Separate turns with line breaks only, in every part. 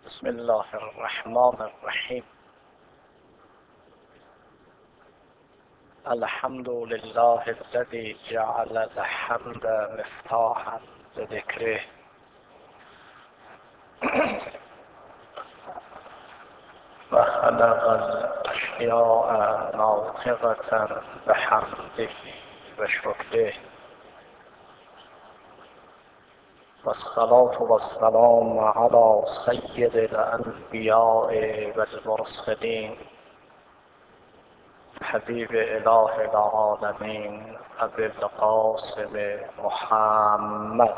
بسم الله الرحمن الرحیم. الحمد لله الذي جعل الحمد مفتاحا لذکره و خلق الاشیاء ناطقة بحمده و شکره و الصلاة والسلام على سید الانبیاء والمرسلین حبیب اله العالمین ابی القاسم محمد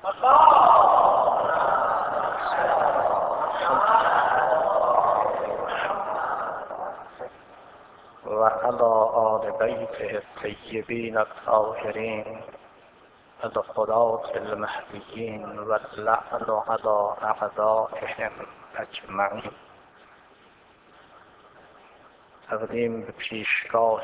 و علی آل بیته الطیبین الطاهرین الهداة المهدیین و اللعن علی اعدائهم اجمعین. تقدیم به پیشگاه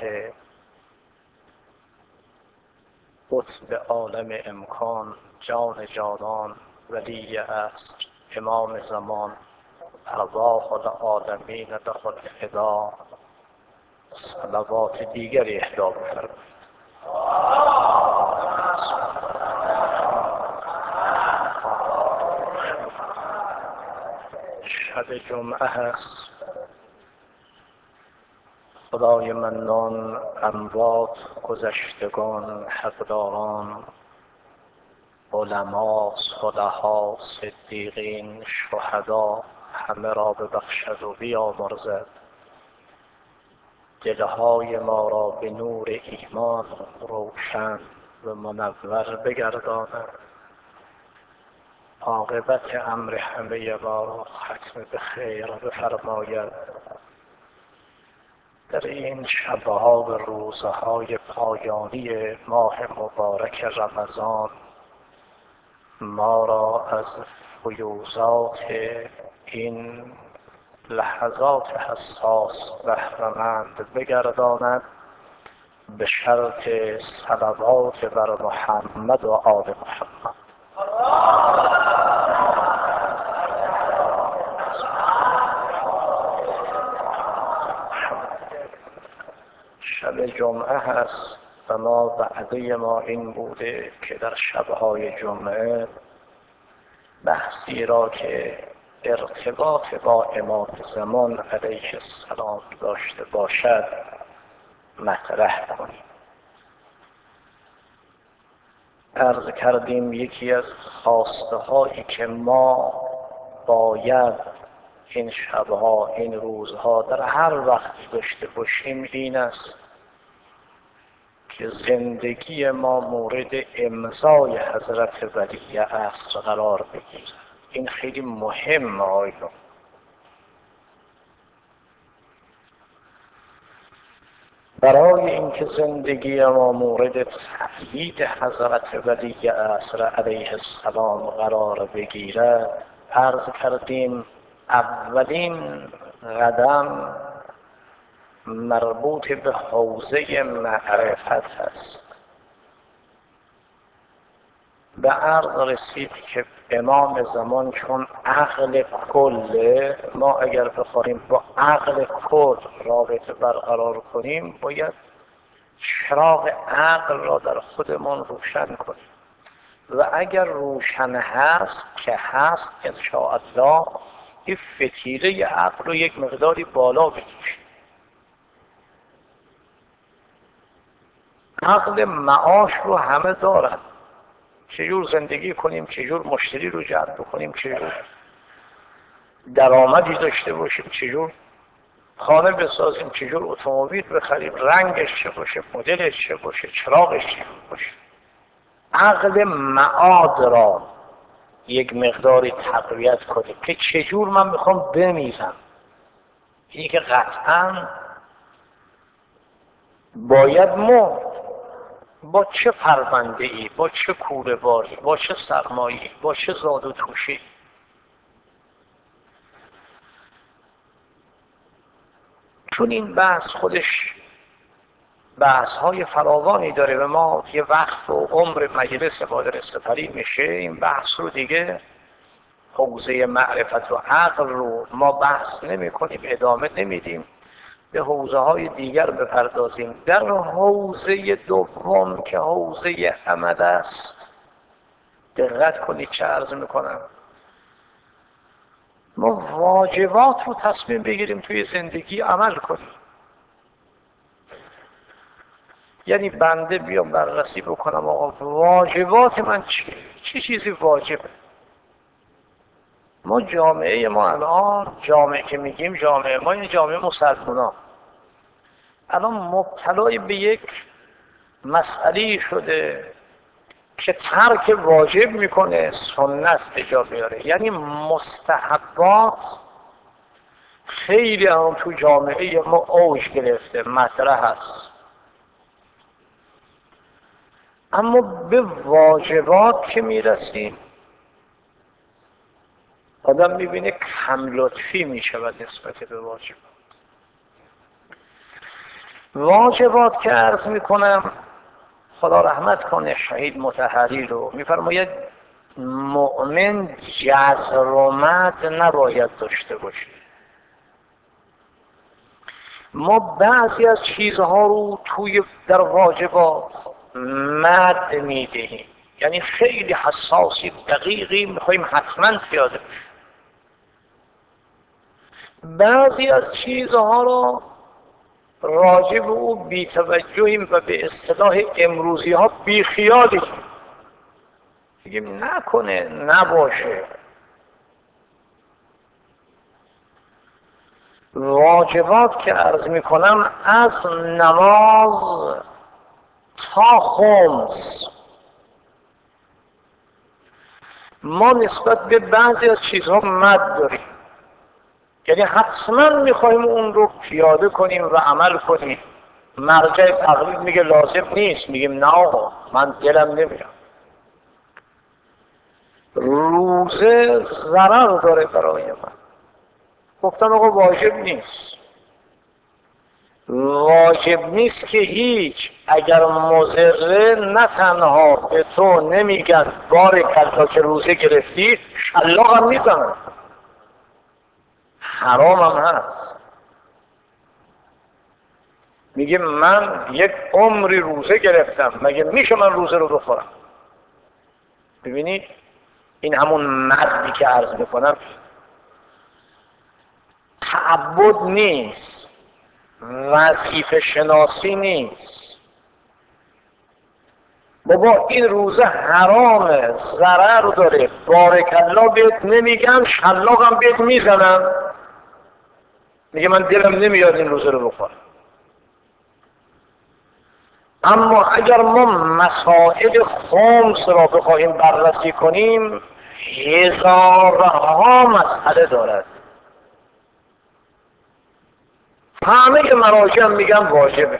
قطب عالم امکان، جان جانان، ولی عصر، امام زمان، ارواح العالمین له الفدا، صلوات دیگری اهدا بفرمایید. شب جمعه هست. خدای منان، اموات، گذشتگان، حقداران، علما، صلحا، صدیقین، شهدا همه را ببخشد و بیامرزد. دلهای ما را به نور ایمان روشن و منور بگرداند. عاقبت امر همه ما را ختم به خیر بفرماید. در این شبها و روزهای پایانی ماه مبارک رمضان ما را از فیوضات این لحظات حساس بهره‌مند بگرداند، به شرط صلوات بر محمد و آل محمد. شب جمعه هست و وعده ما این بوده که در شبهای جمعه بحثی را که ارتباط با امام زمان علیه السلام داشته باشد مطرح کنیم. عرض کردیم یکی از خواسته هایی که ما باید این شبها، این روزها، در هر وقتی داشته باشیم این است که زندگی ما مورد امضای حضرت ولی عصر قرار بگیرد. این خیلی مهم آیدون. برای اینکه زندگی ما مورد تأیید حضرت ولی عصر علیه السلام قرار بگیرد، عرض کردیم اولین قدم مربوط به حوزه معرفت هست. به عرض رسید که امام زمان چون عقل کله، ما اگر بخواهیم با عقل کل رابطه برقرار کنیم باید چراغ عقل را در خودمان روشن کنیم و اگر روشن هست که هست انشاءالله این فتیله عقل رو یک مقداری بالا بکشیم. عقل معاش رو همه دارن، چجور زندگی کنیم، چجور مشتری رو جلب کنیم، چجور درآمدی داشته باشیم، چجور خانه بسازیم، چجور اتومبیل بخریم، رنگش چه باشه، مدلش چه باشه، چراغش چه باشه. عقل معاد را یک مقداری تقویت کنیم که چجور من میخوام بمیرم. اینی که قطعا باید مرد. با چه پرونده ای، با چه کوره باری، با چه سرمایه‌ای، با چه زاد و توشی. چون این بحث خودش بحث های فراوانی داره و ما یه وقت و عمر مجلس ما در سپری میشه، این بحث رو دیگه حوزه معرفت و عقل رو ما بحث نمی کنیم، ادامه نمیدیم، به حوزه های دیگر بپردازیم. در حوزه دوم که حوزه عمل است، دقت کنید چه عرض میکنم. ما واجبات رو تصمیم بگیریم توی زندگی عمل کنیم. یعنی بنده بیام بررسی بکنم آقا واجبات من چیه؟ چه چیزی واجبه؟ ما جامعه ما الان، جامعه که میگیم جامعه ما، این جامعه مسلمانان الان مبتلای به یک مسئله شده که ترک واجب میکنه، سنت به جا بیاره. یعنی مستحبات خیلی هم تو جامعه ما اوج گرفته، مطرح هست، اما به واجبات که میرسیم آدم میبینه کم لطفی میشود نسبت به واجبات. واجبات که عرض میکنم، خدا رحمت کنه شهید مطهری رو، میفرماید مؤمن جزر و مد نباید داشته باشه. ما بعضی از چیزها رو در واجبات مد میدهیم، یعنی خیلی حساسی دقیقی میخواییم حتما پیاده بشه. بعضی از چیزها رو راجع به او بی‌توجهیم و به اصطلاح امروزی ها بیخیالیم، میگیم نکنه، نباشه. واجبات که عرض میکنم از نماز تا خمس، ما نسبت به بعضی از چیزها مد داریم، یعنی حتما میخوایم اون رو پیاده کنیم و عمل کنیم. مرجع تقلید میگه لازم نیست، میگیم نه آقا من دلم نمیاد. روزه ضرر داره برای من، گفتن آقا واجب نیست. واجب نیست که هیچ، اگر مضره نه تنها به تو نمیگن بارکالله که روزه گرفتی، شلاق هم میزنن، حرام هم هست. میگه من یک عمری روزه گرفتم، مگه میشه من روزه رو بخورم؟ ببینید این همون مدی که عرض میکنم، تعبد نیست، وظیفه شناسی نیست. بابا این روزه حرامه، ضرر داره، بارکالله بهت نمیگن، شلاقم بهت میزنن، میگه من دلم نمیاد این روزه رو بخورم. اما اگر ما مسائل خمس را بخواهیم بررسی کنیم، هزارها مسئله دارد. همه مراجع میگن واجبه.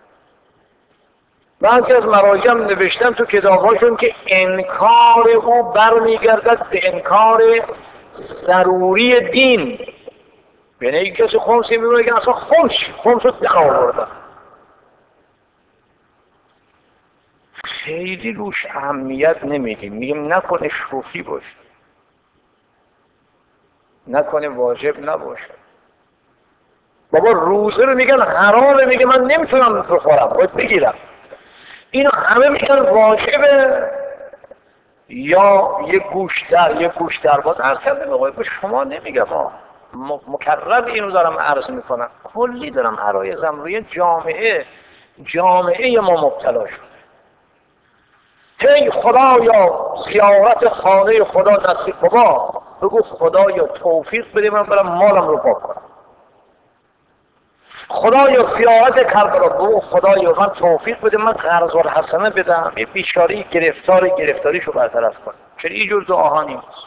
بعضی از مراجع نوشتن تو کتاباشون که انکار او برمیگردد به انکار ضروری دین. یعنی یک کسی خمسی میگه که اصلا خمس رو در آوردن، خیلی روش اهمیت نمیدیم، میگیم نکنه شوخی باشه، نکنه واجب نباشه. بابا روزه رو میگن حرامه، میگه من نمیتونم بخورم، باید بگیرم. اینو همه میگن واجبه. یا یک گوش در باز عرض کرده به شما نمیگم، مکرر اینو دارم عرض میکنم، کلی دارم عرایزم روی جامعه ما مبتلا شده. هی خدایا زیارت خانه خدا نصیب، بابا بگو خدایا توفیق بده من برم مالم رو پاک کنم. خدایا زیارت کربلا، بگو خدایا من توفیق بده من قرض الحسنه بدم، یه بیچاره گرفتاریشو برطرف کنم. چرا اینجور دعاها نیست؟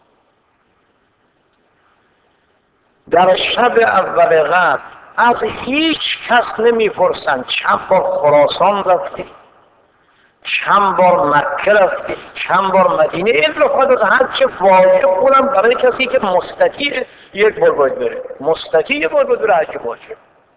در شب اول قدر از هیچ کس نمیپرسن چند بار خراسان رفتی، چند بار مکه رفتی، چند بار مدینه. این رو فقط از هر چه واجب بودم برای کسی که مستطیع یک بار باید بره، مستطیع یک بار باید بره حج واجب.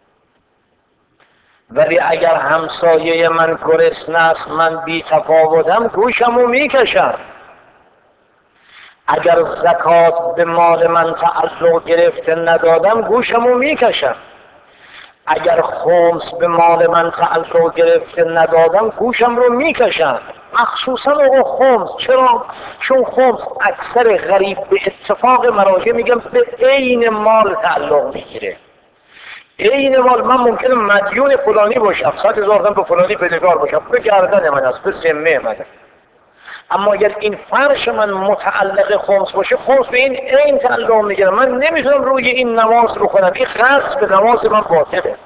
ولی اگر همسایه من گرسنه است، من بی تفاوتم، گوشمو میکشم. اگر زکات به مال من تعلق گرفته ندادم گوشمو میکشم، اگر خمس به مال من تعلق گرفته ندادم گوشم رو میکشم. مخصوصا آقا خمس. چرا؟ چون خمس اکثر غریب به اتفاق مراجع میگم به عین مال تعلق میگیره. عین مال. من ممکنه مدیون فلانی باشم، 100,000 تومان به فلانی بدهکار باشم، به گردن من است، به ذمه من است. اما اگر این فرش من متعلق خمس باشه، خمس به این عین تعلق میگیره. من نمیتونم روی این نماز بکنم، این غصب نماز من باطله.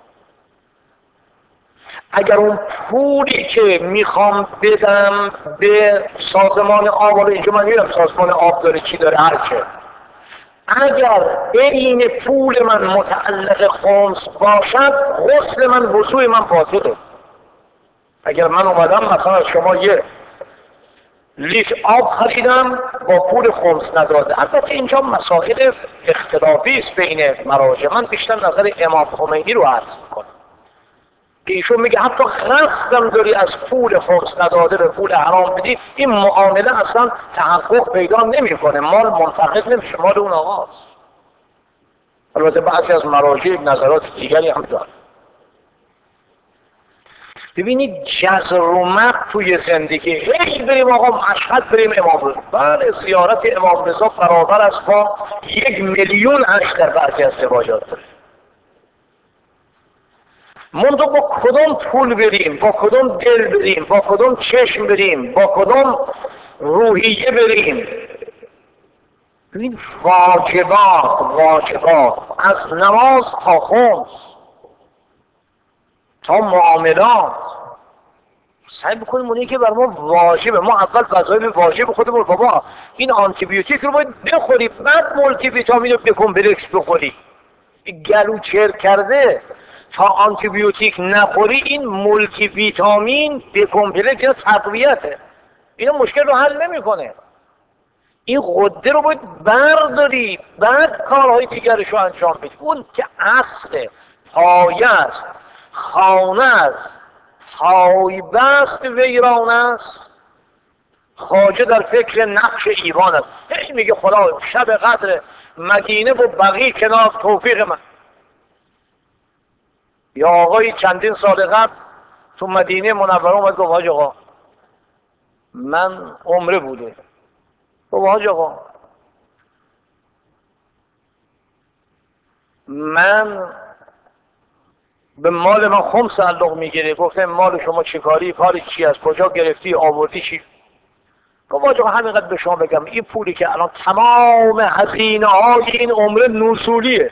اگر اون پولی که میخوام بدم به سازمان آب، اینجا من میدونم سازمان آب داره چی داره هرچه، اگر این پول من متعلق خمس باشد، غسل من وضوء من باطله. اگر من اومدم مثلا از شما یه لیتر آب خریدم با پول خمس نداده، البته اینجا مسائل اختلافی است بین مراجع، من بیشتر نظر امام خمینی رو عرض میکنم که ایشون میگه حتی قصدم داری از پول خمس نداده به پول حرام بدی، این معامله اصلا تحقق پیدا نمیکنه، مال منتقل نمیشه، مال اون آقاست. البته بعضی از مراجع نظرات دیگری هم دارن. ببینید جزر و مد توی زندگی، هی بریم آقا مشهد بریم امام رضا، بله زیارت امام رضا برابر است با 1,000,000 حج در بعضی از روایات داره. منتها با کدوم پول بریم، با کدوم دل بریم، با کدوم چشم بریم، با کدوم روحیه بریم. ببین واجبات از نماز تا خمس تا معاملات سعی بکنیم اونی که بر ما واجبه. ما اول وظایف واجب خودمون، بابا این آنتی بیوتیک رو باید بخوری، بعد مولتی ویتامین رو به کمپلکس بخوری. گلو چر کرده تا آنتی بیوتیک نخوری، این مولتی ویتامین به کمپلکس یا تقویته، اینا مشکل رو حل نمیکنه. این غده رو باید برداری، بعد کارهای دیگرش رو انجام بدی. اون که اصل پایه است، خانه است، پای بست ویران است، خواجه در فکر نقش ایوان است. هی میگه خدا شب قدر مدینه و بقیه کنار توفیق من. یا آقای چندین سال قبل تو مدینه منوره اومد گفت حاج آقا من عمره بوده، گفت حاج آقا من به مال من خمس تعلق میگیره. گفتم مال شما چه کاری؟ کاری چی است؟ کجا گرفتی؟ آوردی چی؟ گفت حاج آقا همینقدر به شما بگم، این پولی که الان تمام هزینه های این عمره نزولیه،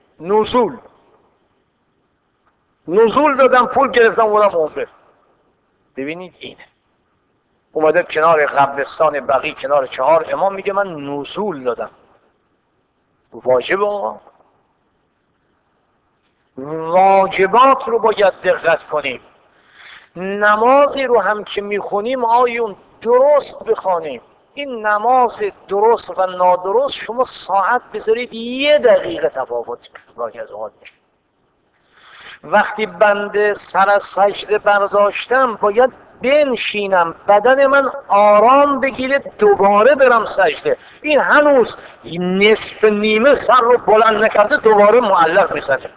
نزول دادم، پول گرفتم اونم عمره. ببینید اینه، اومده کنار قبرستان بقیع کنار 4 امام میگه من نزول دادم. واجب آقا، واجبات رو باید دقت کنیم. نمازی رو هم که میخونیم آیون درست بخوانیم. این نماز درست و نادرست شما ساعت بذارید 1 دقیقه تفاوت باقی از اوقات میشه. وقتی بنده سر از سجده برداشتم باید بنشینم، بدن من آرام بگیره، دوباره برم سجده. این هنوز نصف نیمه سر رو بلند نکرده دوباره معلق میزنه.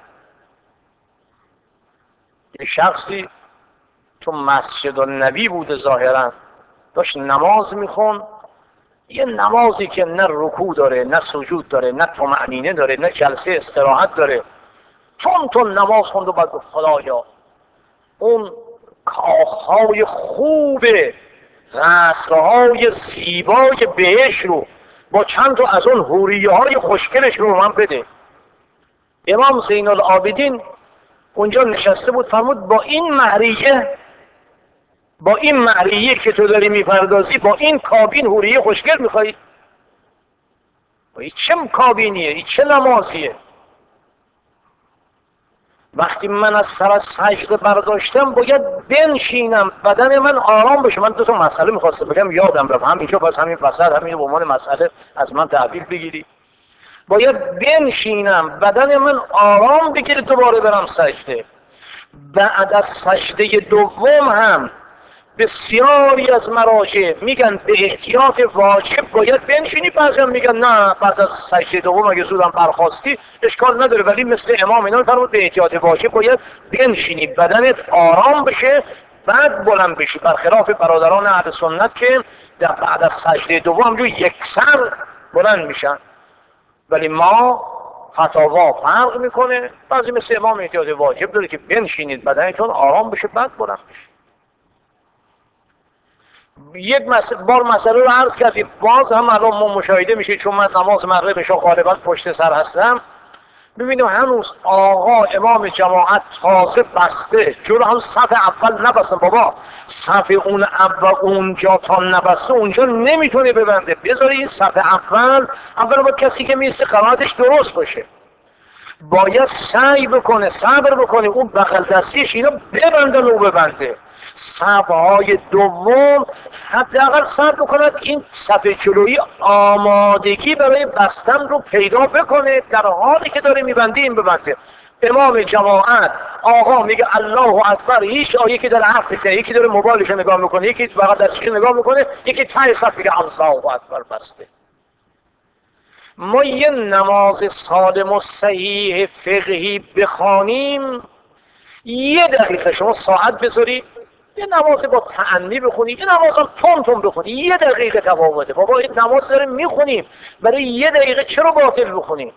یه شخصی تو مسجد النبی بوده، ظاهرا داشت نماز میخون، یه نمازی که نه رکوع داره، نه سجود داره، نه طمأنینه داره، نه جلسه استراحت داره، تون نماز خوند و بعد گفت خدایا اون کاخهای خوب قصرهای زیبای بهشت رو با چند تا از اون حوریه های خوشگلش رو من بده. امام زین العابدین اونجا نشسته بود، فرمود با این مهریه که تو داری میپردازی، با این کابین حوریه خوشگل میخوایی؟ این چه کابینیه؟ این چه نمازیه؟ وقتی من از سر سجده برداشتم باید بنشینم، بدن من آرام بشه. من 2 تا مسئله میخواستم بگم یادم رفت، همینجا پس همین فصل همین به عنوان مسئله از من تحویل بگیری. باید بنشینم، بدن من آرام بگیره، دوباره برم سجده. بعد از سجده دوم هم بسیاری از مراجع میگن به احتیاط واجب باید بنشینی، بعضی هم میگن نه بعد از سجده دوم اگه زودم برخاستی اشکال نداره، ولی مثل امام اینا فرمود به احتیاط واجب باید بنشینی، بدنت آرام بشه بعد بلند بشی، برخلاف برادران اهل سنت که در بعد از سجده دوم همجور یکسر بلند میشن. ولی ما فتاوا فرق میکنه، بعضی مثل امام احتیاط واجب داره که بنشینید بدنتون آرام بشه بعد بلند بشید. یک بار مسئله رو عرض کردیم، باز هم الان ما مشاهده میشه، چون من نماز مغربش غالبا پشت سر هستم، ببینیم هنوز آقا امام جماعت تازه بسته جلو هم صف اول نبستن. بابا صف اون اول اونجا تا نبسته اونجا نمیتونه ببنده، بذاری این صف اول با کسی که میسته قرائتش درست باشه، باید سعی بکنه صبر بکنه اون بغل دستیش اینا ببندن و ببنده. صفهای دوم حداقل صبر بکند این صف جلویی آمادگی برای بستن رو پیدا بکنه، در حالی که داره میبنده این ببنده. امام جماعت آقا میگه الله اکبر، هیچ آیه که داره حرف میزنه، یکی داره موبایلش رو نگاه میکنه، یکی بغل دستش رو نگاه میکنه، یکی ته صف میگه الله اکبر بسته. ما یه نماز سالم و صحیح فقهی بخوانیم، یه دقیقه شما ساعت بذاری یه نماز با تأنی بخونی، یه نماز هم تون بخونی، یه دقیقه تفاوته. بابا این نماز داریم میخونیم، برای یه دقیقه چرا باطل بخونیم؟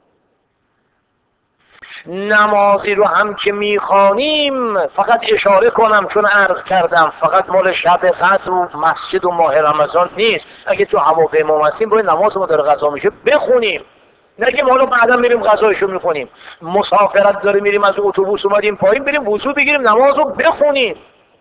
نمازی رو هم که میخوانیم، فقط اشاره کنم چون عرض کردم فقط مال شب قدر و مسجد و ماه رمضان نیست. اگه تو هواپیما هستیم باید نماز ما داره قضا میشه بخونیم، نگیم حالا بعدا میریم غذایشو میخونیم. مسافرت داره میریم از اتوبوس اومدیم پایین بریم وضو بگیریم نماز رو بخونیم.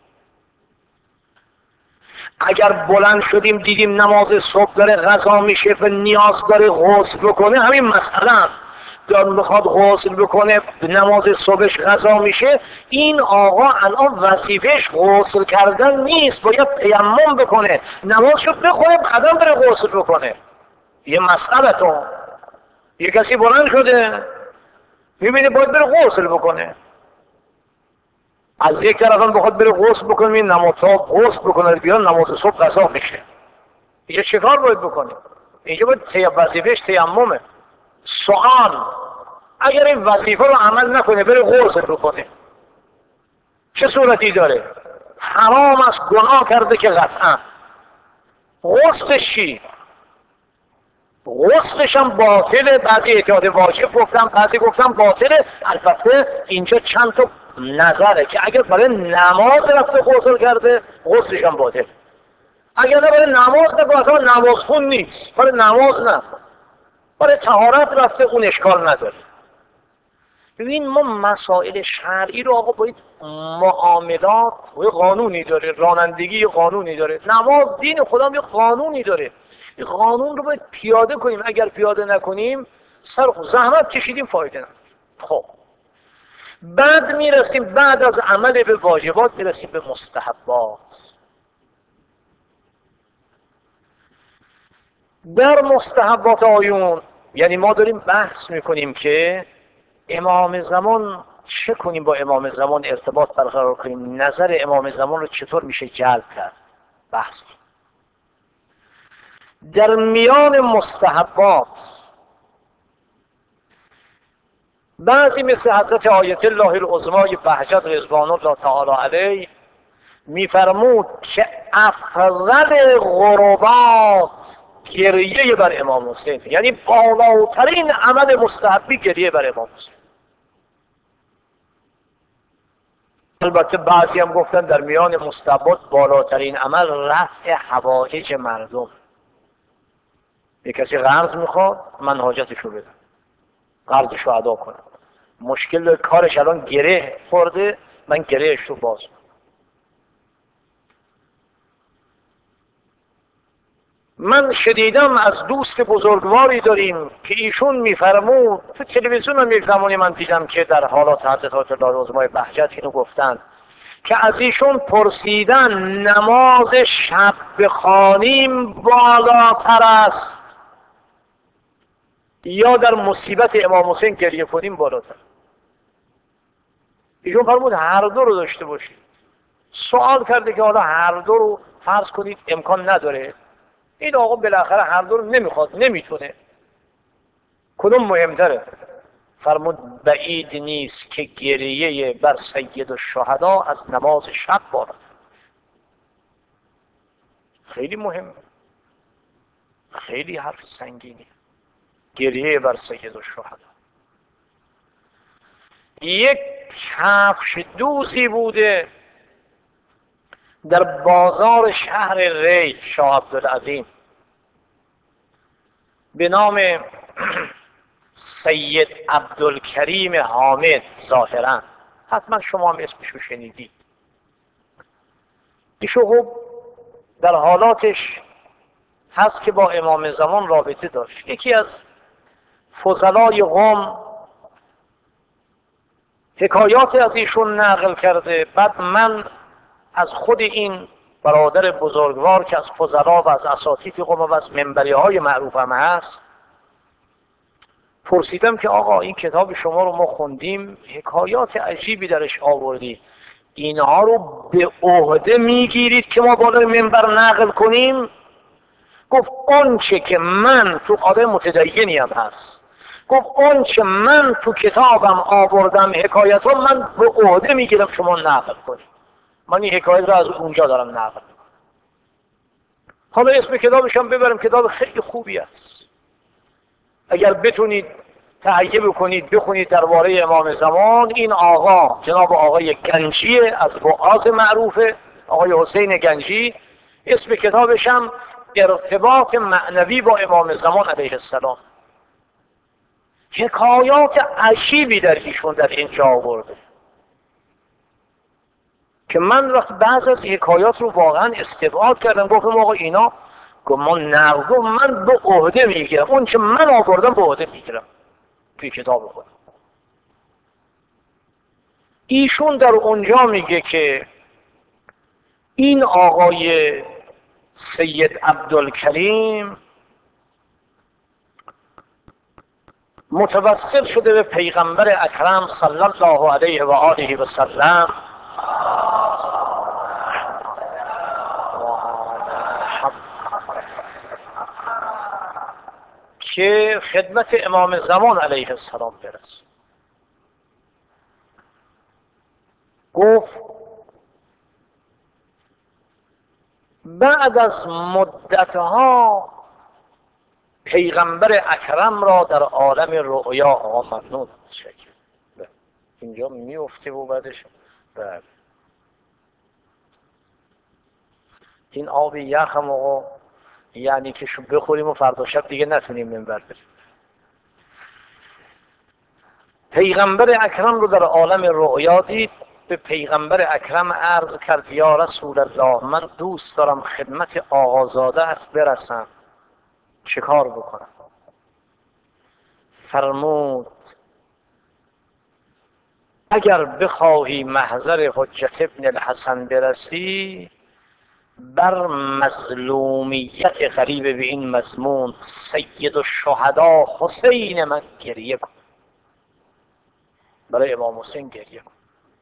اگر بلند شدیم دیدیم نماز صبح داره قضا میشه و نیاز داره غسل بکنه، همین مسئله داره میخواد غسل بکنه نماز صبحش قضا میشه، این آقا الان وظیفهش غسل کردن نیست، باید تیمم بکنه نمازشو بخونه بعدا بره غسل بکنه. یه مسئله تو یه کسی بلند شده میبینه باید بره غسل بکنه، از یک طرف هم بخواد بره غسل بکنه، این نماز غسل بکنه بیان نماز صبح قضا میشه، اینجا چه کار باید بکنه؟ اینجا باید وظیفهش تیممه. سوال اگر این وظیفه رو عمل نکنه بره غسل بکنه چه صورتی داره؟ حرام است، گناه کرده که قطعا. غسلش چی؟ غسلش هم باطله، بعضی احتیاط واجب گفتم بعضی گفتم باطله. البته اینجا چند تا نظره که اگر برای نماز رفته غسل کرده غسلش هم باطله، اگر نه برای نماز نگاه اصلا نماز خون نیست، برای نماز نه، برای طهارت رفته اون اشکال نداره. ببین ما مسائل شرعی رو آقا باید معاملات و قانونی داره، رانندگی قانونی داره، نماز دین خدا یه قانونی داره، این قانون رو باید پیاده کنیم، اگر پیاده نکنیم سر زحمت کشیدیم فایده نداره. خب بعد میرسیم بعد از عمل به واجبات میرسیم به مستحبات. در مستحبات آیون یعنی ما داریم بحث میکنیم که امام زمان چه کنیم، با امام زمان ارتباط برقرار کنیم، نظر امام زمان رو چطور میشه جلب کرد، بحث. در میان مستحبات بعضی مثل حضرت آیت الله العظمای بهجت رضوان الله تعالی علیه میفرمود که افضل قربات گریه بر امام حسین، یعنی بالاترین عمل مستحبی گریه بر امام حسین. البته بعضی هم گفتن در میان مستحبات بالاترین عمل رفع حوائج مردم. یک کسی قرض میخواد من حاجتشو بدم، قرضشو ادا کنم، مشکل کارش الان گره خورده من گرهش رو باز کنم. من شنیدم از دوست بزرگواری داریم که ایشون میفرمود، تو تلویزیون هم یک زمانی من دیدم که در حالات حضرت آیت الله العظمای بهجت اینو گفتن که از ایشون پرسیدن نماز شب بخوانیم بالاتر است یا در مصیبت امام حسین گریه کنیم بالاتر؟ ایشون فرمود هر دو رو داشته باشید، سوال کرده که حالا هر دو رو فرض کنید امکان نداره، این آقا بالاخره هر دو رو نمیخواد، نمیتونه، کدوم مهمتره؟ فرمود بعید نیست که گریه بر سید الشهدا از نماز شب بارد. خیلی مهمه، خیلی حرف سنگینی. گریه بر سید الشهدا. یک کفش دوزی بوده در بازار شهر ری، شاه عبدالعظیم، به نام سید عبدالکریم حامد. ظاهرا حتما شما هم اسمشو شنیدید. ایشو خب در حالاتش هست که با امام زمان رابطه داشت. یکی از فضلای قوم حکایات از ایشون نقل کرده. بعد من از خود این برادر بزرگوار که از فضلا و از اساتید قوم و از منبری های معروف هم هست پرسیدم که آقا این کتاب شما رو ما خوندیم، حکایات عجیبی درش آوردی، اینها رو به عهده میگیرید که ما بالای منبر نقل کنیم؟ گفت اون چه که من، تو آدم متدینی هم هست، گفت اون چه من تو کتابم آوردم حکایت رو من به عهده میگیرم شما نقل کنید. من این حکایت رو از اونجا دارم نقل میکنم. حالا اسم کتابش هم ببرم، کتاب خیلی خوبی است. اگر بتونید تهیه بکنید بخونید درباره امام زمان. این آقا جناب آقای گنجی از وعاظ معروفه، آقای حسین گنجی. اسم کتابش هم ارتباط معنوی با امام زمان علیه السلام. حکایات عجیبی در ایشون در اینجا آورده که من وقت بعض از حکایات رو واقعا استبعاد کردم. گفتم آقا اینا، گفت ما نقل، من به عهده میگیرم اون چه من آوردم به عهده میگیرم توی کتاب خودم. ایشون در اونجا میگه که این آقای سید عبدالکریم متوسل شده به پیغمبر اکرم صلی الله علیه و آله و سلم که خدمت امام زمان علیه السلام برسه. گفت بعد از مدتها پیغمبر اکرم را در عالم رؤیا آمدنود شکل اینجا میفته و بعدش بله این آب یخ هم آقا یعنی که شو بخوریم و فردا شب دیگه نتونیم منبر بریم. پیغمبر اکرم رو در عالم رؤیا دید. به پیغمبر اکرم عرض کرد یا رسول الله، من دوست دارم خدمت آقازاده‌ات برسم، چه کار بکنم؟ فرمود اگر بخواهی محضر حجت ابن الحسن برسی، بر مظلومیت قریب به این مضمون سید الشهدا حسین من گریه کن، برای امام حسین گریه کن.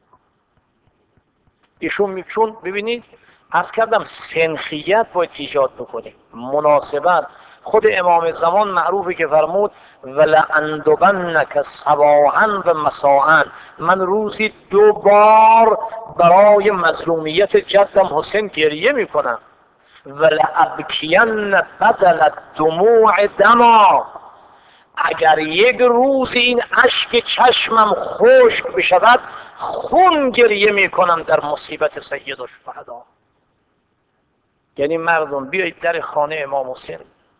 ایشون چون ببینید عرض کردم سنخیت باید ایجاد بکنیم، مناسبت. خود امام زمان معروفه که فرمود ولأندبنک صباحا و مساء، من روزی 2 بار برای مظلومیت جدم حسین گریه میکنم. ولأبکین بدل الدموع دما، اگر یک روز این اشک چشمم خشک بشود خون گریه میکنم در مصیبت سید الشهدا. یعنی مردم بیایید در خانه امام حسین،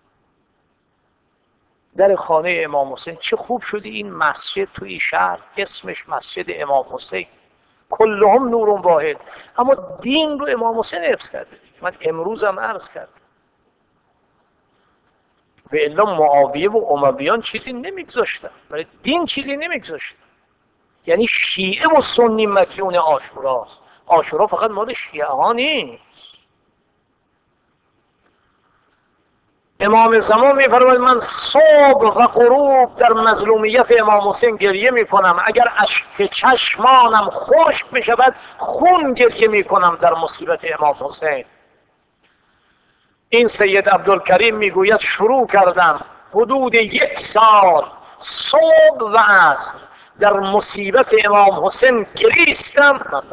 در خانه امام حسین. چه خوب شده این مسجد توی شهر اسمش مسجد امام حسین، کلهم نور واحد، اما دین رو امام حسین حفظ کرده. من امروز هم عرض کردم و الا معاویه و امویان چیزی نمیگذاشتن، برای دین چیزی نمیگذاشتن. یعنی شیعه و سنی مدیون عاشوراست. عاشورا فقط مال شیعه ها نیست. امام زمان میفرماید من صبح و غروب در مظلومیت امام حسین گریه میکنم، اگر اشک چشمانم خشک بشود خون گریه میکنم در مصیبت امام حسین. این سید عبدالکریم میگوید شروع کردم حدود 1 سال صبح و عصر در مصیبت امام حسین گریستم.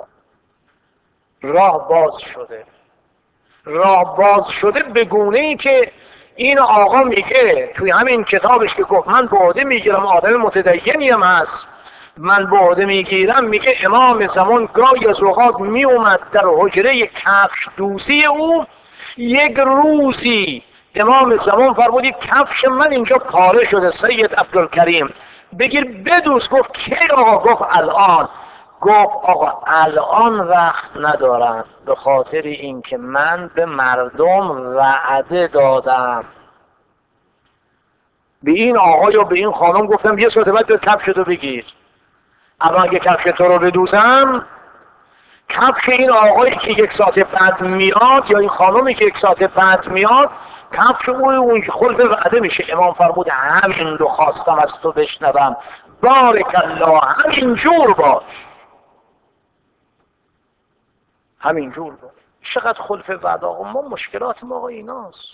راه باز شده، راه باز شده به گونه ای که این آقا میگه توی همین کتابش که گفت من به عهده میگیرم، آدم متدینی هم هست، من به عهده میگیرم، میگه امام زمان گاهی از اوقات میومد در حجره کفش دوزی او، یک روزی امام زمان فرمودی کفش من اینجا پاره شده سید عبدالکریم بگیر بدوز. گفت کی آقا؟ گفت الان. گفت آقا الان وقت ندارم، به خاطر اینکه من به مردم وعده دادم. به این آقا یا به این خانم گفتم یه ساعت بعد کفشتو بگیر. اما اگه کفش تو رو بدوزم، کفش این آقایی که 1 ساعت بعد میاد یا این خانمی که 1 ساعت بعد میاد، کفش اون خلف وعده میشه. امام فرمود همین رو خواستم از تو بشنوم، بارک الله، همین جور باش، همین جور باش. چقدر خلف وعده آقا، ما مشکلات ما آقا ایناست.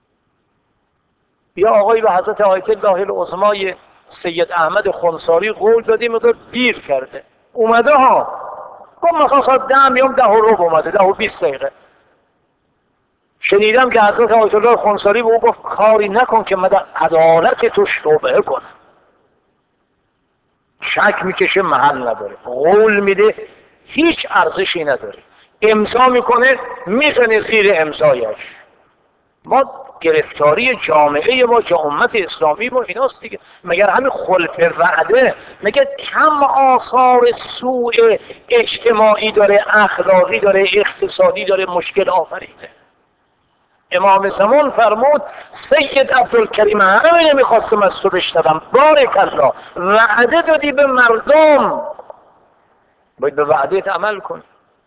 یا آقایی به حضرت آیت الله العظمای سید احمد خنساری قول دادیم مقدار دیر کرده، اومده ها، گفت مثلا ساعت 10 میام 10 و ربع اومده، 10 و 20 دقیقه. شنیدم که حضرت آیت الله خنساری به او گفت کاری نکن که من در عدالت تو شبهه کنم. شک میکشه محل نداره، قول میده هیچ ارزشی نداره، امضا میکنه میزنه زیر امضایش. ما گرفتاری جامعه ما که امت اسلامی ما ایناست دیگه. مگر همین خلف وعده مگر کم آثار سوء اجتماعی داره، اخلاقی داره، اقتصادی داره، مشکل آفرینه. امام زمان فرمود سید عبدالکریم همینه میخواستم از تو بشنوم، بارک الله، وعده دادی به مردم، باید به وعدت عمل کن.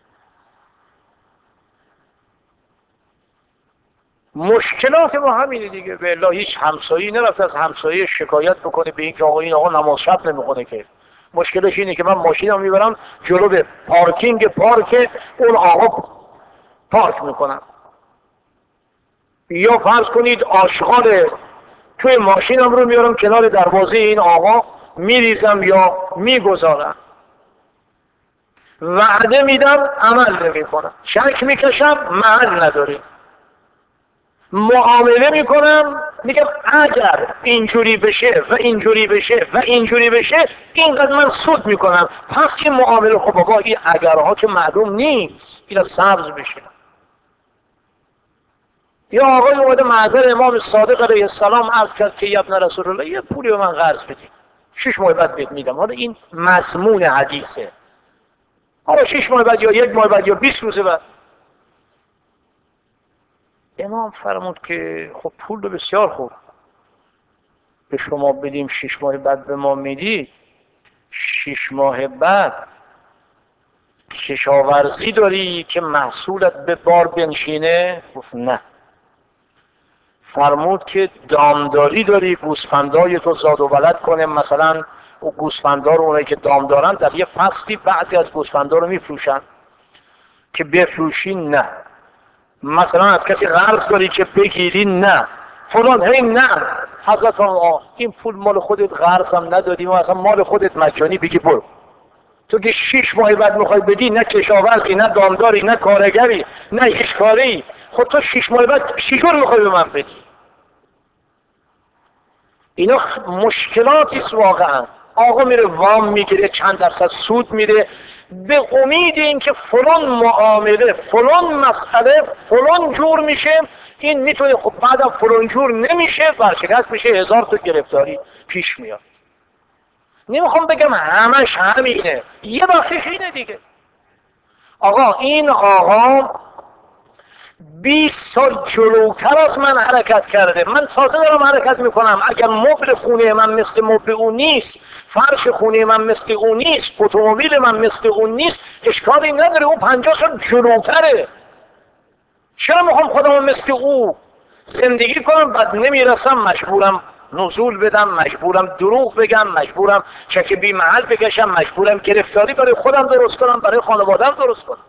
مشکلات ما همینه دیگه. به الله هیچ همسایی نرفت از همسایه شکایت بکنه به این که آقا این آقا نماز شب نمیخونه که. مشکلش اینه که من ماشینم میبرم جلو به پارکینگ پارک اون آقا پارک میکنم، یا فرض کنید آشغال توی ماشینم رو میارم کنار دروازه این آقا میریزم یا میگذارم. وعده میدم عمل نمیکنم، شک میکشم محل نداره، معامله میکنم میگم اگر اینجوری بشه و اینجوری بشه و اینجوری بشه اینقدر من سود میکنم. پس این معامله خب بابا این اگرها که معلوم نیست، این سبز بشه. یا آقای اومده معذر امام صادق علیه السلام عرض کرد که ابن رسول الله یه پولی به من قرض بدید، 6 ماه بعد بهت میدم. حالا این مضمون حدیثه، حالا 6 ماه بعد یا 1 ماه بعد یا 20 روز بعد. امام فرمود که خب پول رو بسیار خوب به شما بدیم، 6 ماه بعد به ما میدید، 6 ماه بعد کشاورزی داری که محصولت به بار بنشینه؟ گفت نه. فرمود که دامداری داری، گوسفندای تو زاد و ولد کنه، مثلا او گوسفندا رو اونایی که دام دارن در یه فصلی بعضی از گوسفندا رو میفروشن که بفروشی؟ نه. مثلا از کسی قرض داری که بگیری؟ نه. فلان هی نه. حضرت فرمود این پول مال خودت، قرض هم ندادیم و اصلا مال خودت مجانی، بگی برو. تو که 6 ماه بعد میخوای بدی، نه کشاورزی، نه دامداری، نه کارگری، نه هیچ کاری، خود تو 6 ماه بعد چجور میخوای به من بدی؟ اینا مشکلاتیست واقعا. آقا میره وام میگیره، چند درصد سود میده به امید این که فلان معامله، فلان مسئله فلان جور میشه، این میتونه. خب بعدم فلان جور نمیشه، ورشکست میشه، 1000 تا گرفتاری پیش میاد. نمیخوام بگم همش همینه، یه بخشش اینه دیگه. آقا این آقا 20 سال جلوتر از من حرکت کرده، من تازه دارم حرکت میکنم. اگر مبل خونه من مثل مبل اون نیست، فرش خونه من مثل اون نیست، اتومبیل من مثل اون نیست، اشکالی نداره، اون 50 سال جلوتره. چرا میخوام خودم مثل او زندگی کنم بعد نمیرسم مجبورم نزول بدم، مجبورم دروغ بگم، مجبورم چک بی محل بکشم، مجبورم گرفتاری برای خودم درست کنم، برای خانواده‌ام درست کنم.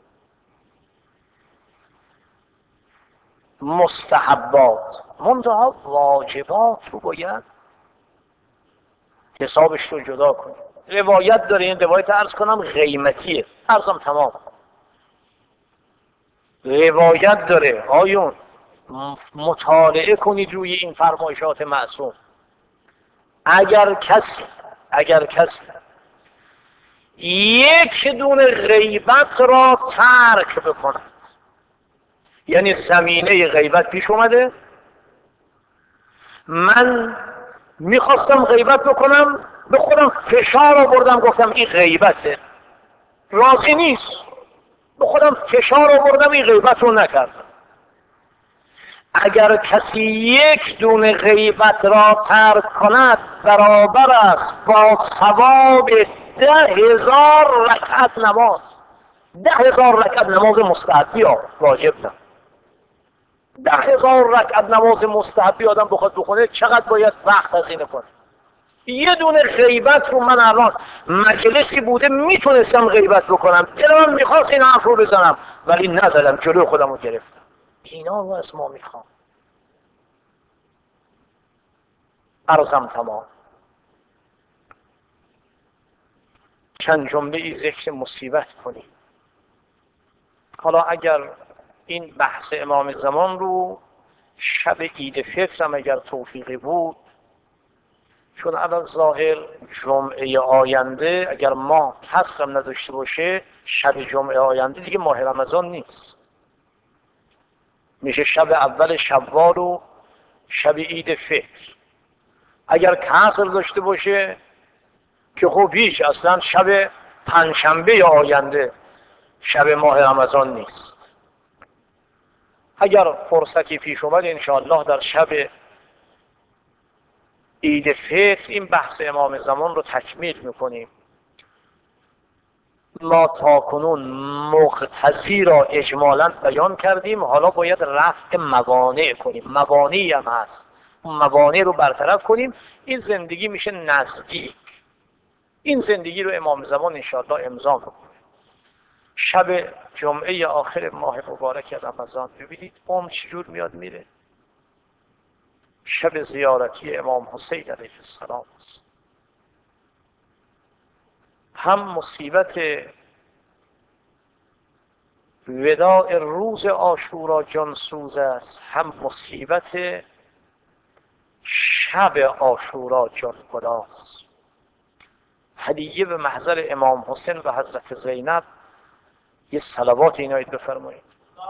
مستحبات منتها واجبات رو باید حسابش رو جدا کنیم. روایت داره، این روایت عرض کنم قیمتیه، عرضم تمام. روایت داره، آیون مطالعه کنید روی این فرمایشات معصوم. اگر کسی یک دونه غیبت را ترک بکند، یعنی زمینه غیبت پیش اومده، من میخواستم غیبت بکنم، به خودم فشار آوردم گفتم این غیبته، راضی نیست، به خودم فشار آوردم این غیبت رو نکردم. اگر کسی یک دونه غیبت را ترک کند برابر است با ثواب 10,000 رکعت نماز. 10,000 رکعت نماز مستحبی ها، واجب نه. 10,000 رکعت نماز مستحبی آدم بخواد بخونه چقدر باید وقت هزینه کنه؟ یه دونه غیبت رو من الان مجلسی بوده میتونستم غیبت بکنم، دلم میخواست این حرف رو بزنم ولی نزدم، جلو خودم رو گرفتم. اینا رو از ما میخوام. عرضم تمام. چند جمله ای ذکر مصیبت کنیم. حالا اگر این بحث امام زمان رو شب عید فطرم اگر توفیقی بود، چون الان ظاهر جمعه آینده اگر ماه کسرم نداشته باشه شب جمعه آینده دیگه ماه رمضان نیست، میشه شب اول شوال و شب عید فطر. اگر کسر داشته باشه که خب هیچ، اصلا شب پنجشنبه آینده شب ماه رمضان نیست. اگر فرصتی پیش اومد انشاءالله در شب عید فطر این بحث امام زمان رو تکمیل میکنیم. ما تاکنون مقتضی را اجمالا بیان کردیم، حالا باید رفع موانع کنیم. موانعی هم هست، اون موانع رو برطرف کنیم، این زندگی میشه نزدیک. این زندگی رو امام زمان انشاءالله امضا میکنه. شب جمعه آخر ماه مبارک رمضان ببینید عمر چجور میاد میره. شب زیارتی امام حسین علیه السلام است. هم مصیبت وداع روز عاشورا جانسوز است، هم مصیبت شب عاشورا جانفداست. هدیه به محضر امام حسین و حضرت زینب یه صلوات عنایت بفرمایید.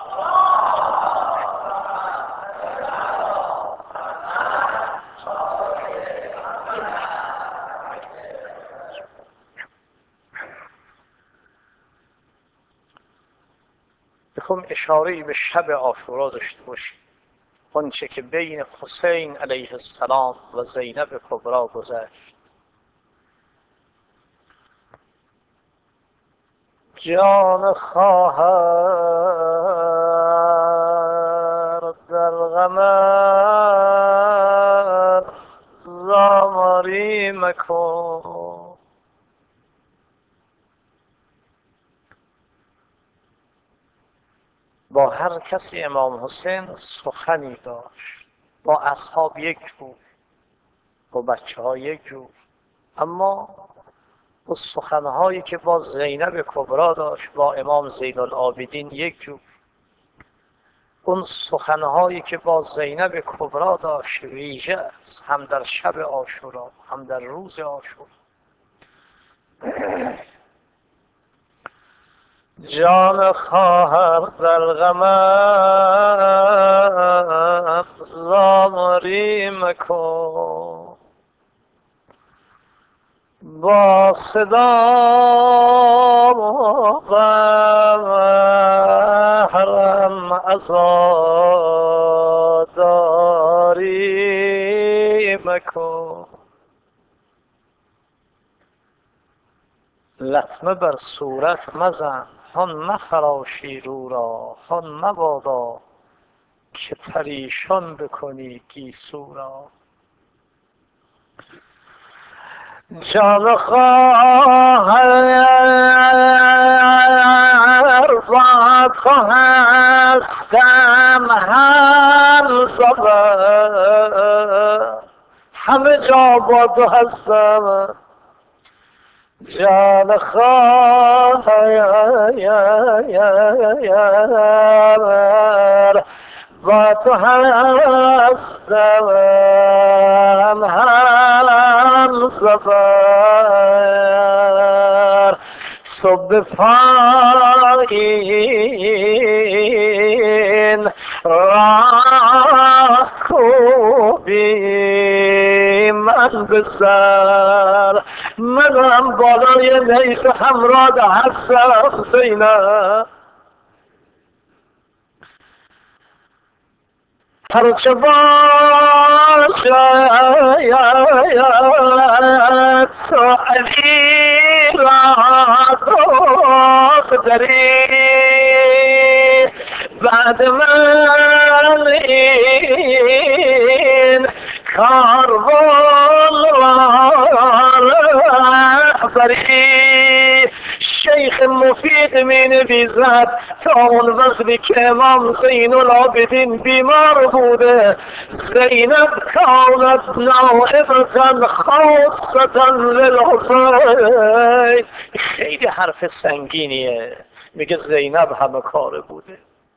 میخوام اشاره‌ای به شب عاشورا داشته باشیم، آنچه که بین حسین علیه السلام و زینب کبرا گذشت. جان خواهر در غمت زاماری مکن، با هر کسی امام حسین سخنی داشت، با اصحاب یک جور، با بچه ها یک جور، اما با سخنهایی که با زینب کبرا داشت، با امام زین العابدین یک جور. اون سخنهایی که با زینب کبرا داشت ویژه است، هم در شب عاشورا هم در روز عاشورا. جان خواهر در غمم زامری مکن، با صدا محرم عزاداری مکن. لطمه بر صورت مزن هان مخراشی رو را، هان مبادا که پریشان بکنی گیسو را. جان خواهر با تو هستم هم سفر، همه جا با تو هستم. جان خواهر با تو هستم هم سفر، صبح پایین راه کوبی من به سر، منم بالای نیست همراه هستم زینب. هرچه باشد تو علی را دختری، بعد من این کاروان رهبری. شیخ مفید می نویسد تا اون وقتی که امام زین العابدین بیمار بوده، زینب کانت نائبة خاصة للحسین. خیلی حرف سنگینیه، میگه زینب همه کاره بوده.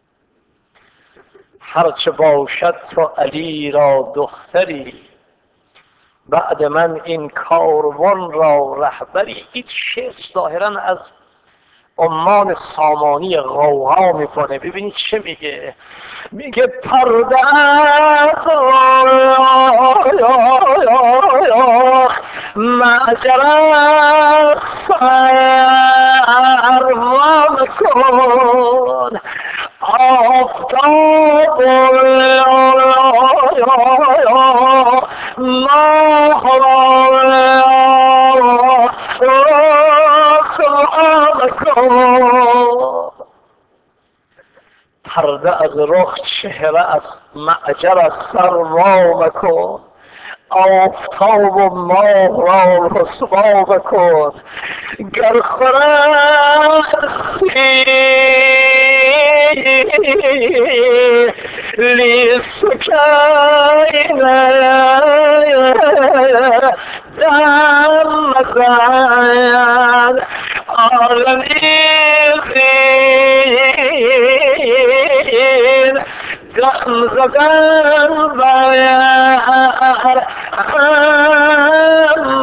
هرچه باشد تو علی را دختری، بعد من این کاروان را رهبری. این شعر ظاهرا از عمان سامانی غوغا میکنه. ببینید چه میگه، میگه پرده از معجر سروان کن، آفتاب ماه رسوان کن. پرده از رخ چهره از معجر از سر وا مکن، آفتاب و ماه را رسوا بکن. گر خورد سیلی سکینه دم مزن، عالمی زین دم زدن بر هم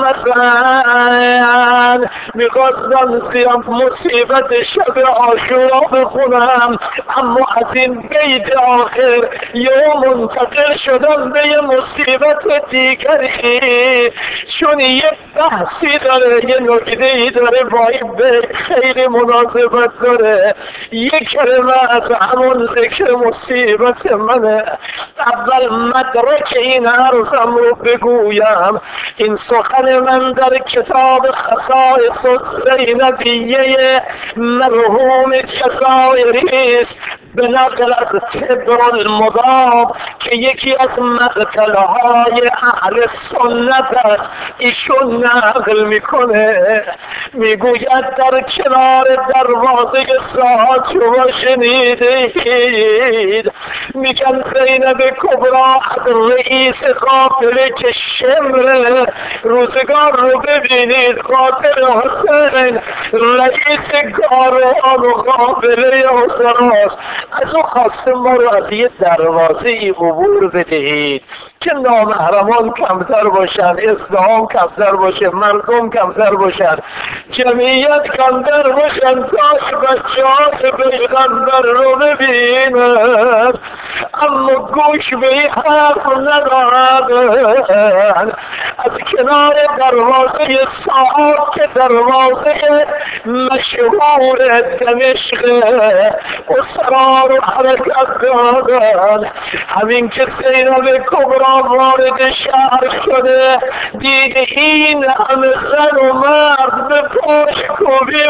مزن. میخواستم زیام مصیبت شب عاشورا بخونم، اما از این بیت آخر یه منتقل شدم به یه مصیبت دیگری، چون یه بحثی داره، یه نکته‌ای داره با این بیت خیلی مناسبت داره. یه کلمه از همون ذکر مصیبت منه. اول مدرک این عرضم رو بگویم. این سخن من در کتاب خصائص زینبیه مرحوم جزایری است، به نقل از تبر المضاب که یکی از مقتلهای اهل سنت است. ایشون نقل میکنه، میگوید در کنار دروازه ساعت شما شنیدید میگن زینب کبرا از رئیس قافله که شمر روزگار رو ببینید، قاتل حسین رئیس کاروان و قافله حسراست، از او خواسته ما رو از یه دروازه ای عبور بدهید که نامحرمان کمتر باشن، ازدحام کمتر باشه، مردم کمتر باشن، جمعیت کمتر باشن، تا بچه‌های پیغمبر رو ببینن. اما گوش به این حرف ندادن. از کنار دروازه ساعت که دروازه مشهور دمشق، اسرا ما رو حرکت دادن. همین که زینب کبرا وارد شهر شده دید این همه زن و مرد به پشتکوبی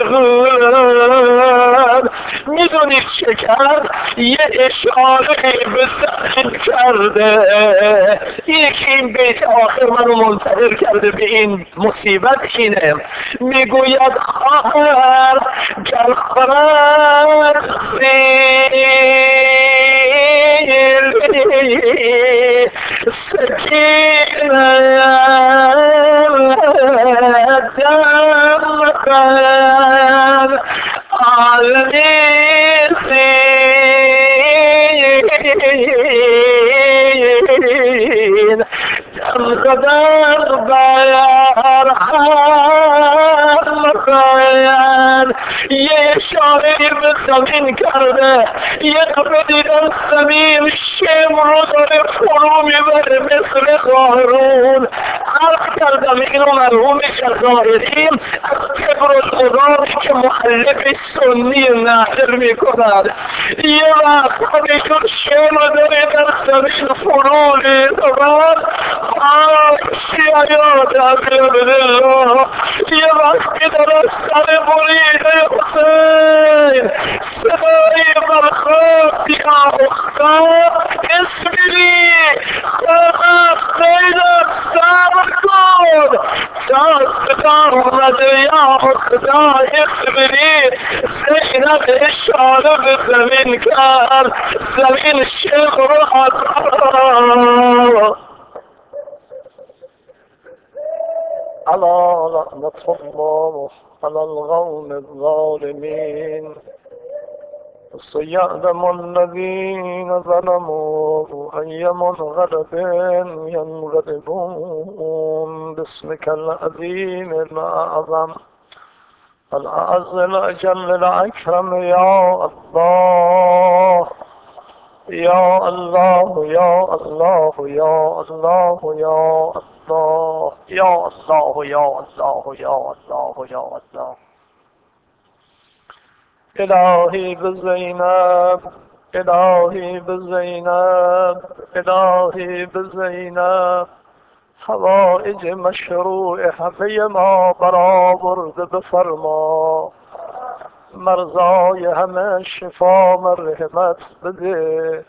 مشغولن، میدونید چه کرد؟ یه اشاره به زمین کرده. یکی این بیت آخر منو منتظر کرده به این مصیبت اینه، میگوید خواهر گر خورد سیلی سکینه دم خن عالمی زین دم زدن بر هم خن. یه اشاره به زمین کرده، یه دفعه دیدم زمین شم رو داره فرو میبره مثل قارون. عرض کردم اینو مرحوم شزایدی از کبر الغراری که مؤلف سنی نهر میکند، یه وقت همینطور شم رو داره در زمین فرو میبرد. شیعیات عبدالله یه وقتی داره سر بریده حسین صدایی برخواست یا اختار اسمیلی خیلی صبر کن تا صدا آمده یا خدا اسمیلی. زینب اشاره به زمین کرد، زمین شیخ رو از ألا لعنة الله على القوم الظالمين سيعلم الذين ظلموا أي منغلب ينغلبون باسمك العظيم الأعظم الأعز الأجل الأكرم يا الله يا الله يا الله يا الله يا الله يا الله يا الله يا الله يا الله. إلهي بزينب إلهي بزينب إلهي بزينب حوائج مشروع همه ما برآورده بفرما. مرزای همه شفا مرحمت بده،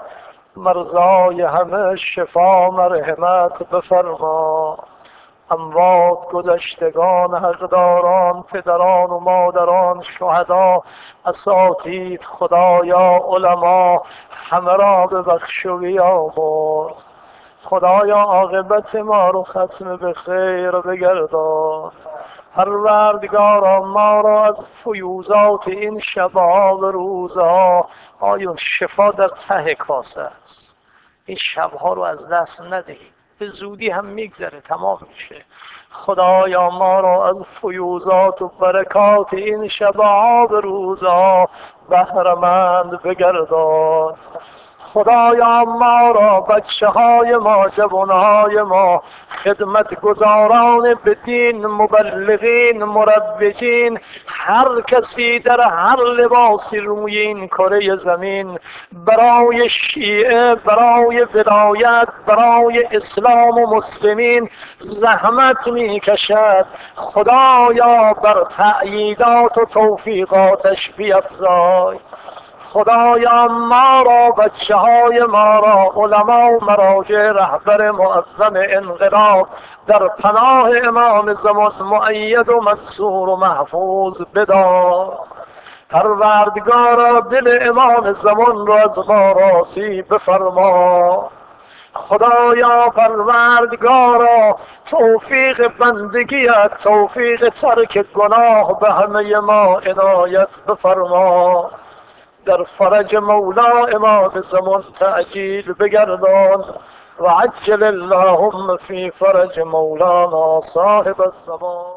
مرزای همه شفا مرحمت بفرما. اموات گذشتگان حقداران پدران و مادران شهدا اساتید خدایا علما همه را ببخش و بیامرز. خدایا عاقبت ما رو ختم به خیر بگردان. پروردگارا ما را از فیوزات این شبها و روزها آیون شفا در ته کاسه است، این شبها رو از دست ندهید، به زودی هم میگذره تمام میشه. خدایا ما را از فیوزات و برکات این شبها و روزها بهره‌مند بگردان. خدایا ما را بچه های ما جوانهای ما خدمت گزاران به دین مبلغین مروجین هر کسی در هر لباسی روی این کره زمین برای شیعه برای ولایت برای اسلام و مسلمین زحمت می کشد، خدایا بر تأییدات و توفیقاتش بیفزای. خدایا ما را بچه های ما را علما و مراجع رهبر معظم انقلاب در پناه امام زمان مؤید و منصور و محفوظ بدار. پروردگارا دل امام زمان را از ما راضی بفرما. خدایا پروردگارا توفیق بندگیت توفیق ترک گناه به همه ما عنایت بفرما. در فرج مولا امام زمان تعجیل بگردان و عجل اللهم فی فرج مولانا صاحب الزمان.